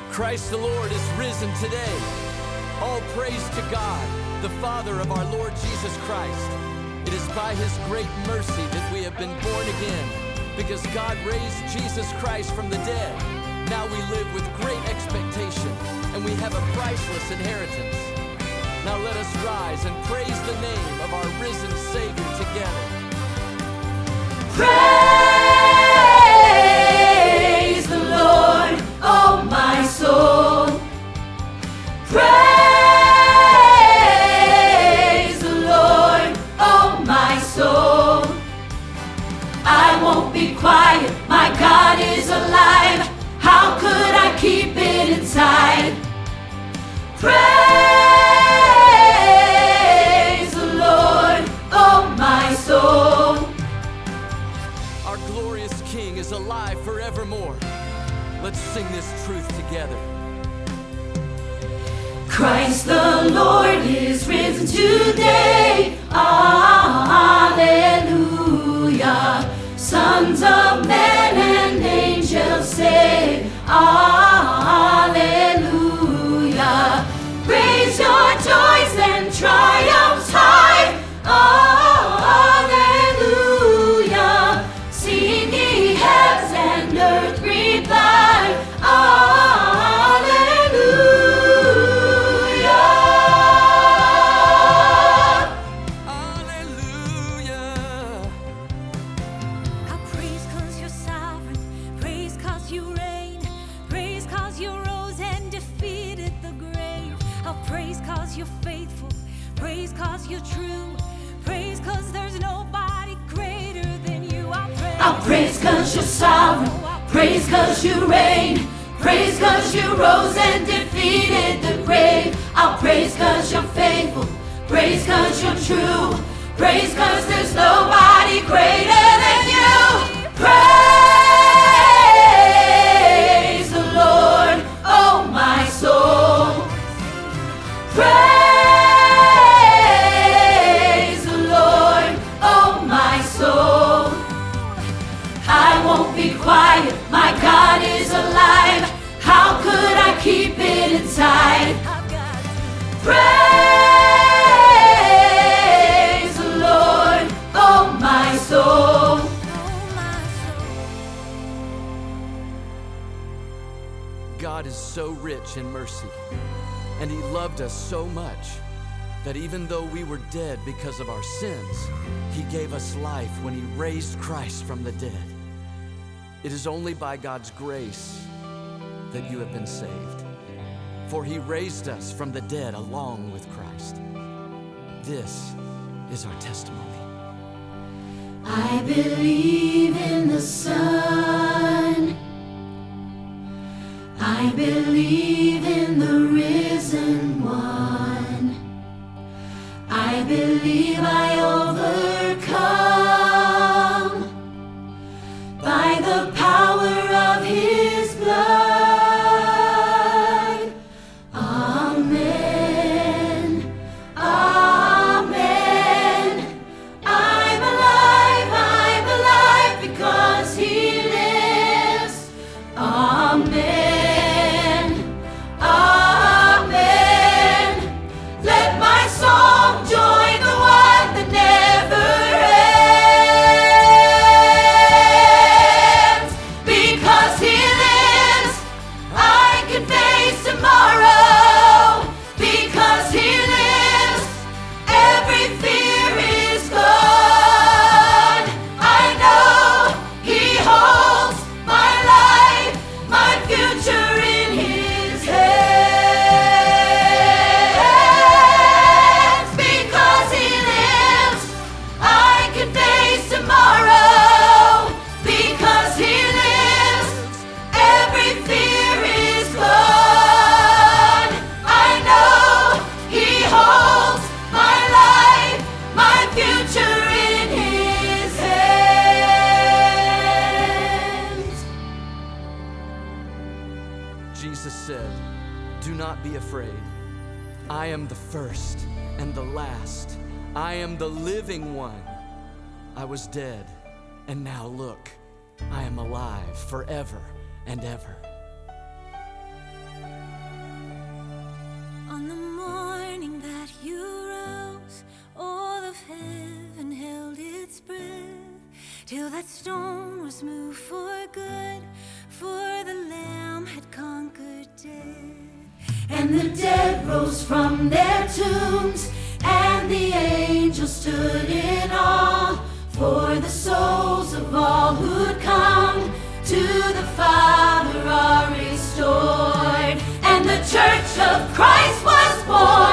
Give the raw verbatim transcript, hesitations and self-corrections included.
Christ the Lord is risen today. All praise to God, the Father of our Lord Jesus Christ. It is by his great mercy that we have been born again, because God raised Jesus Christ from the dead. Now we live with great expectation, and we have a priceless inheritance. Now let us rise and praise the name of our risen Savior together. Praise the Lord, oh my soul. Praise the Lord, oh my soul. I won't be quiet, my God is alive. How could I keep it inside? Praise the Lord, oh my soul. Our glorious King is alive forevermore. Let's sing this truth together. Christ the Lord is risen today. Alleluia. Sons of men and angels say, Alleluia. Raise your joys and triumphs high. Alleluia. Sing ye heavens and earth reply. I'll praise cause you're sovereign, praise cause you reign, praise cause you rose and defeated the grave. I'll praise cause you're faithful, praise cause you're true, praise cause there's nobody greater than you. Praise the Lord, oh my soul. Praise the Lord, oh my soul. I won't be quiet, my God is alive. How could I keep it inside? Praise the Lord, oh my soul. God is so rich in mercy, and he loved us so much that even though we were dead because of our sins, he gave us life when he raised Christ from the dead. It is only by God's grace that you have been saved, for he raised us from the dead along with Christ. This is our testimony. I believe in the Son. I believe in the risen one. I believe I overcome by the power of his blood. Amen. Amen. I'm alive, I'm alive because he lives. Amen. Amen. Let my song join the one that never ends. Because he lives, I can face tomorrow. Because he lives, every fear is gone. I know he holds my life, my future in his hands. Because he lives, I can face tomorrow. Because he lives, every fear is gone. I know he holds my life, my future in his hands. Jesus said, "Do not be afraid. I am the first and the last. I am the living one. I was dead, and now look, I am alive forever and ever." till that stone was moved for good, for the Lamb had conquered death. And the dead rose from their tombs, and the angels stood in awe, for the souls of all who'd come to the Father are restored, and the church of Christ was born.